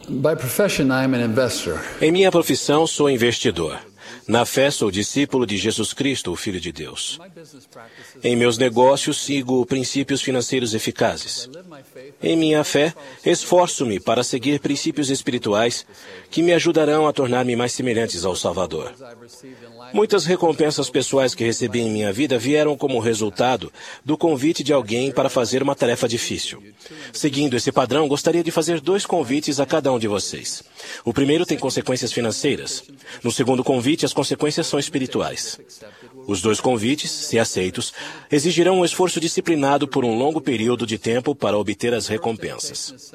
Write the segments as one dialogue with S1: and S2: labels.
S1: By profession, I am an investor.
S2: Em minha profissão, sou investidor. Na fé, sou discípulo de Jesus Cristo, o Filho de Deus. Em meus negócios, sigo princípios financeiros eficazes. Em minha fé, esforço-me para seguir princípios espirituais que me ajudarão a tornar-me mais semelhantes ao Salvador. Muitas recompensas pessoais que recebi em minha vida vieram como resultado do convite de alguém para fazer uma tarefa difícil. Seguindo esse padrão, gostaria de fazer 2 convites a cada um de vocês. O primeiro tem consequências financeiras. No segundo convite, as consequências são espirituais. Os 2 convites, se aceitos, exigirão um esforço disciplinado por um longo período de tempo para obter as recompensas.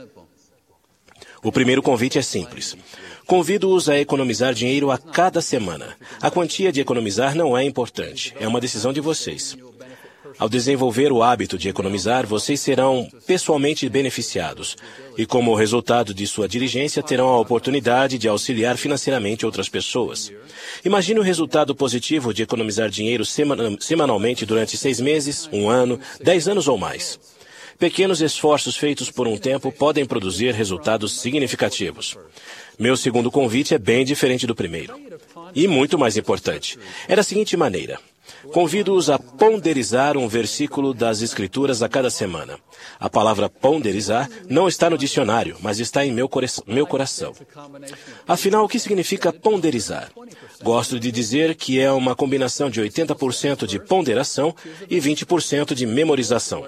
S2: O primeiro convite é simples. Convido-os a economizar dinheiro a cada semana. A quantia de economizar não é importante. É uma decisão de vocês. Ao desenvolver o hábito de economizar, vocês serão pessoalmente beneficiados. E como resultado de sua diligência, terão a oportunidade de auxiliar financeiramente outras pessoas. Imagine o resultado positivo de economizar dinheiro semanalmente durante 6 meses, 1 ano, 10 anos ou mais. Pequenos esforços feitos por um tempo podem produzir resultados significativos. Meu segundo convite é bem diferente do primeiro. E muito mais importante. É da seguinte maneira. Convido-os a ponderizar um versículo das Escrituras a cada semana. A palavra ponderizar não está no dicionário, mas está em meu coração. Afinal, o que significa ponderizar? Gosto de dizer que é uma combinação de 80% de ponderação e 20% de memorização.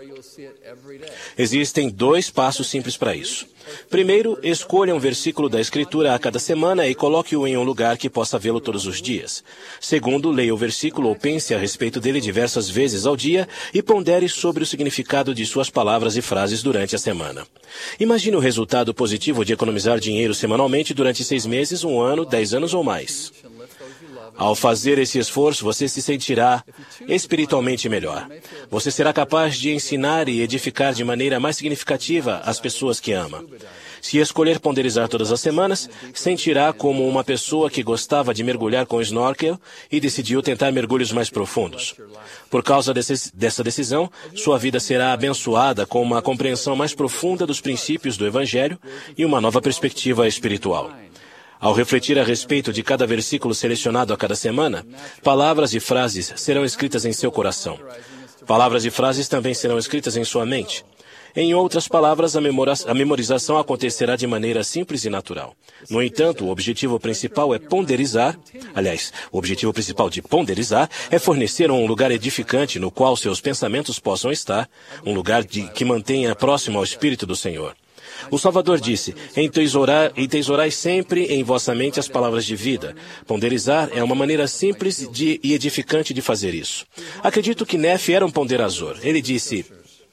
S2: Existem 2 passos simples para isso. Primeiro, escolha um versículo da Escritura a cada semana e coloque-o em um lugar que possa vê-lo todos os dias. Segundo, leia o versículo ou pense a respeito dele diversas vezes ao dia e pondere sobre o significado de suas palavras e frases durante a semana. Imagine o resultado positivo de economizar dinheiro semanalmente durante 6 meses, 1 ano, 10 anos ou mais. Ao fazer esse esforço, você se sentirá espiritualmente melhor. Você será capaz de ensinar e edificar de maneira mais significativa as pessoas que ama. Se escolher ponderizar todas as semanas, sentirá como uma pessoa que gostava de mergulhar com snorkel e decidiu tentar mergulhos mais profundos. Por causa dessa decisão, sua vida será abençoada com uma compreensão mais profunda dos princípios do Evangelho e uma nova perspectiva espiritual. Ao refletir a respeito de cada versículo selecionado a cada semana, palavras e frases serão escritas em seu coração. Palavras e frases também serão escritas em sua mente. Em outras palavras, a memorização acontecerá de maneira simples e natural. No entanto, o objetivo principal é ponderizar. Aliás, o objetivo principal de ponderizar é fornecer um lugar edificante no qual seus pensamentos possam estar, um lugar que mantenha próximo ao Espírito do Senhor. O Salvador disse, entesourai sempre em vossa mente as palavras de vida. Ponderizar é uma maneira simples e edificante de fazer isso. Acredito que Nefe era um ponderazor. Ele disse,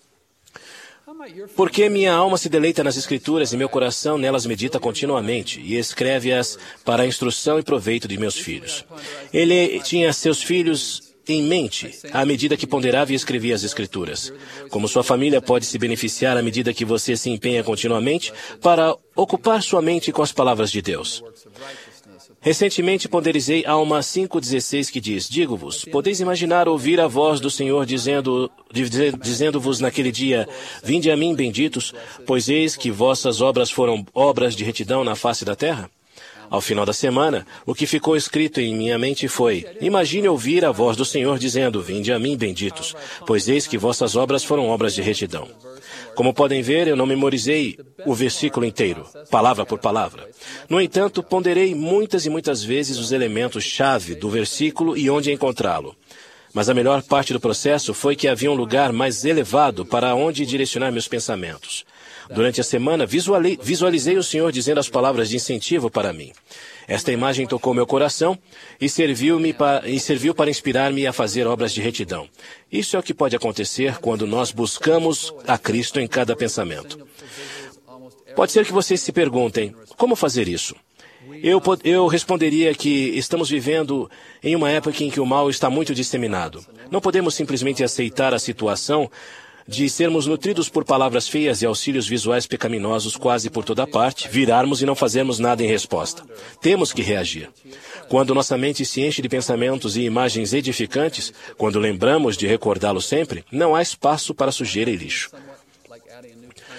S2: porque minha alma se deleita nas Escrituras e meu coração nelas medita continuamente, e escreve-as para a instrução e proveito de meus filhos. Ele tinha seus filhos em mente, à medida que ponderava e escrevia as Escrituras. Como sua família pode se beneficiar à medida que você se empenha continuamente para ocupar sua mente com as palavras de Deus. Recentemente ponderizei Alma 5,16 que diz, digo-vos, podeis imaginar ouvir a voz do Senhor dizendo-vos naquele dia, vinde a mim, benditos, pois eis que vossas obras foram obras de retidão na face da terra? Ao final da semana, o que ficou escrito em minha mente foi, imagine ouvir a voz do Senhor dizendo, vinde a mim, benditos, pois eis que vossas obras foram obras de retidão. Como podem ver, eu não memorizei o versículo inteiro, palavra por palavra. No entanto, ponderei muitas e muitas vezes os elementos-chave do versículo e onde encontrá-lo. Mas a melhor parte do processo foi que havia um lugar mais elevado para onde direcionar meus pensamentos. Durante a semana, visualizei o Senhor dizendo as palavras de incentivo para mim. Esta imagem tocou meu coração e serviu para inspirar-me a fazer obras de retidão. Isso é o que pode acontecer quando nós buscamos a Cristo em cada pensamento. Pode ser que vocês se perguntem, como fazer isso? Eu responderia que estamos vivendo em uma época em que o mal está muito disseminado. Não podemos simplesmente aceitar a situação de sermos nutridos por palavras feias e auxílios visuais pecaminosos quase por toda parte, virarmos e não fazermos nada em resposta. Temos que reagir. Quando nossa mente se enche de pensamentos e imagens edificantes, quando lembramos de recordá-lo sempre, não há espaço para sujeira e lixo.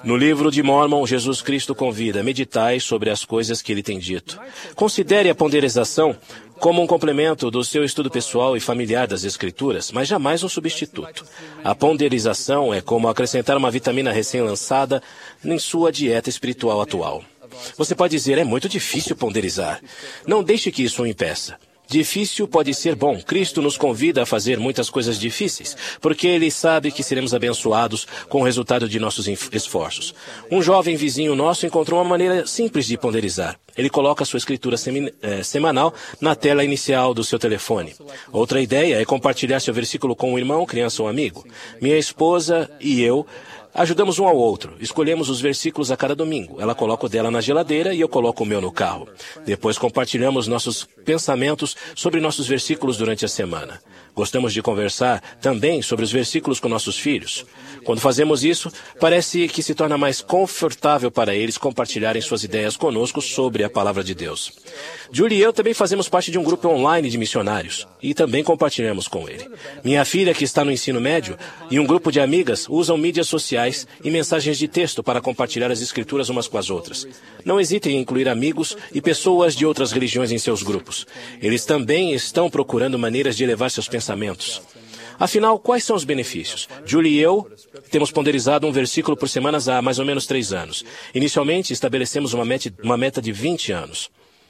S2: No livro de Mórmon, Jesus Cristo convida: meditai sobre as coisas que ele tem dito. Considere a ponderização como um complemento do seu estudo pessoal e familiar das Escrituras, mas jamais um substituto. A ponderização é como acrescentar uma vitamina recém-lançada em sua dieta espiritual atual. Você pode dizer: é muito difícil ponderizar. Não deixe que isso o impeça. Difícil pode ser bom. Cristo nos convida a fazer muitas coisas difíceis, porque Ele sabe que seremos abençoados com o resultado de nossos esforços. Um jovem vizinho nosso encontrou uma maneira simples de ponderizar. Ele coloca a sua escritura semanal na tela inicial do seu telefone. Outra ideia é compartilhar seu versículo com um irmão, criança ou amigo. Minha esposa e eu ajudamos um ao outro. Escolhemos os versículos a cada domingo. Ela coloca o dela na geladeira e eu coloco o meu no carro. Depois compartilhamos nossos pensamentos sobre nossos versículos durante a semana. Gostamos de conversar também sobre os versículos com nossos filhos. Quando fazemos isso, parece que se torna mais confortável para eles compartilharem suas ideias conosco sobre a palavra de Deus. Julie e eu também fazemos parte de um grupo online de missionários e também compartilhamos com ele. Minha filha, que está no ensino médio, e um grupo de amigas usam mídias sociais e mensagens de texto para compartilhar as escrituras umas com as outras. Não hesitem em incluir amigos e pessoas de outras religiões em seus grupos. Eles também estão procurando maneiras de elevar seus pensamentos. Afinal, quais são os benefícios? Julie e eu temos ponderizado um versículo por semana há mais ou menos 3 anos. Inicialmente, estabelecemos uma meta de 20 anos.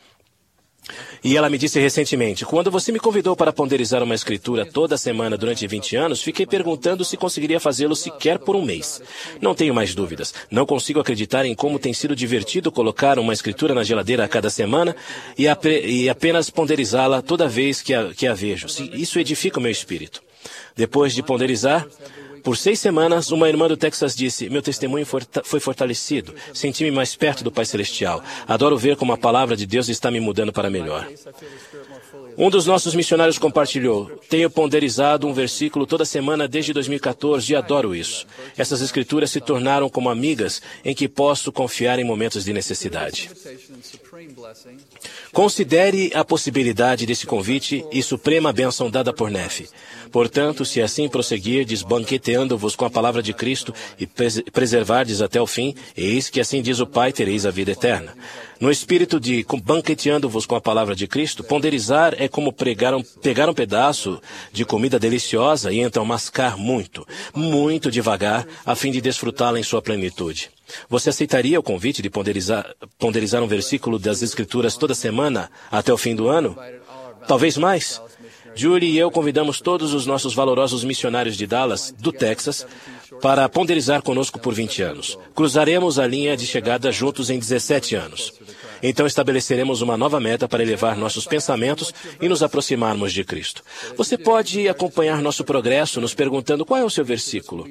S2: E ela me disse recentemente: quando você me convidou para ponderizar uma escritura toda semana durante 20 anos, fiquei perguntando se conseguiria fazê-lo sequer por um mês. Não tenho mais dúvidas. Não consigo acreditar em como tem sido divertido colocar uma escritura na geladeira a cada semana e apenas ponderizá-la toda vez que a vejo. Isso edifica o meu espírito. Depois de ponderizar por 6 semanas, uma irmã do Texas disse: meu testemunho foi fortalecido. Senti-me mais perto do Pai Celestial. Adoro ver como a palavra de Deus está me mudando para melhor. Um dos nossos missionários compartilhou: tenho ponderizado um versículo toda semana desde 2014 e adoro isso. Essas escrituras se tornaram como amigas em que posso confiar em momentos de necessidade. Considere a possibilidade desse convite e suprema bênção dada por Nefe. Portanto, se assim prosseguirdes, banqueteando-vos com a palavra de Cristo e preservardes até o fim, eis que assim diz o Pai, tereis a vida eterna. No espírito de banqueteando-vos com a palavra de Cristo, ponderizar é como pegar um pedaço de comida deliciosa e então mascar muito, muito devagar, a fim de desfrutá-la em sua plenitude. Você aceitaria o convite de ponderizar um versículo das Escrituras toda semana até o fim do ano? Talvez mais. Julie e eu convidamos todos os nossos valorosos missionários de Dallas, do Texas, para ponderizar conosco por 20 anos. Cruzaremos a linha de chegada juntos em 17 anos. Então estabeleceremos uma nova meta para elevar nossos pensamentos e nos aproximarmos de Cristo. Você pode acompanhar nosso progresso nos perguntando qual é o seu versículo.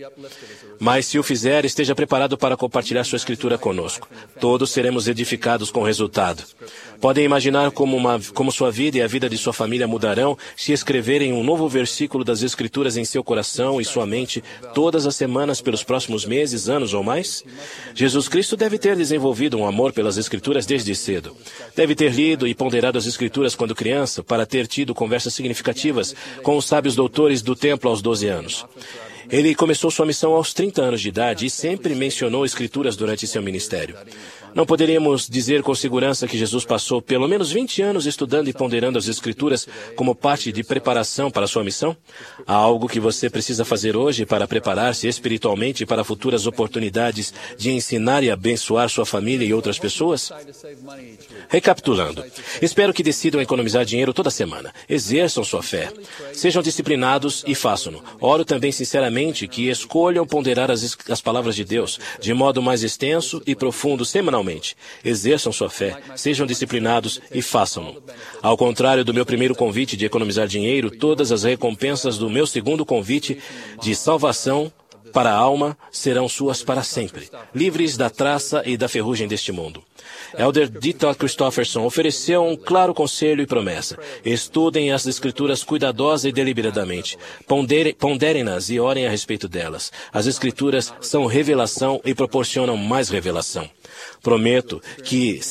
S2: Mas se o fizer, esteja preparado para compartilhar sua escritura conosco. Todos seremos edificados com o resultado. Podem imaginar como sua vida e a vida de sua família mudarão se escreverem um novo versículo das Escrituras em seu coração e sua mente todas as semanas pelos próximos meses, anos ou mais? Jesus Cristo deve ter desenvolvido um amor pelas Escrituras desde cedo. Deve ter lido e ponderado as Escrituras quando criança para ter tido conversas significativas com os sábios doutores do templo aos 12 anos. Ele começou sua missão aos 30 anos de idade e sempre mencionou Escrituras durante seu ministério. Não poderíamos dizer com segurança que Jesus passou pelo menos 20 anos estudando e ponderando as Escrituras como parte de preparação para sua missão? Há algo que você precisa fazer hoje para preparar-se espiritualmente para futuras oportunidades de ensinar e abençoar sua família e outras pessoas? Recapitulando, espero que decidam economizar dinheiro toda semana. Exerçam sua fé. Sejam disciplinados e façam-no. Oro também sinceramente que escolham ponderar as palavras de Deus de modo mais extenso e profundo semanalmente. Exerçam sua fé, sejam disciplinados e façam-no. Ao contrário do meu primeiro convite de economizar dinheiro, todas as recompensas do meu segundo convite de salvação para a alma serão suas para sempre, livres da traça e da ferrugem deste mundo. Elder D. Todd Christofferson ofereceu um claro conselho e promessa. Estudem as Escrituras cuidadosa e deliberadamente. Ponderem-nas e orem a respeito delas. As Escrituras são revelação e proporcionam mais revelação. Prometo que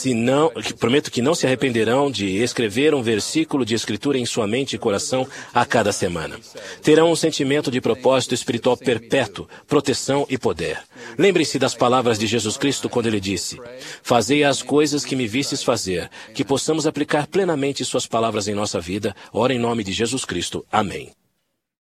S2: não se arrependerão de escrever um versículo de Escritura em sua mente e coração a cada semana. Terão um sentimento de propósito espiritual perpétuo proteção e poder. Lembre-se das palavras de Jesus Cristo quando ele disse: "Fazei as coisas que me vistes fazer", que possamos aplicar plenamente suas palavras em nossa vida. Ora em nome de Jesus Cristo. Amém.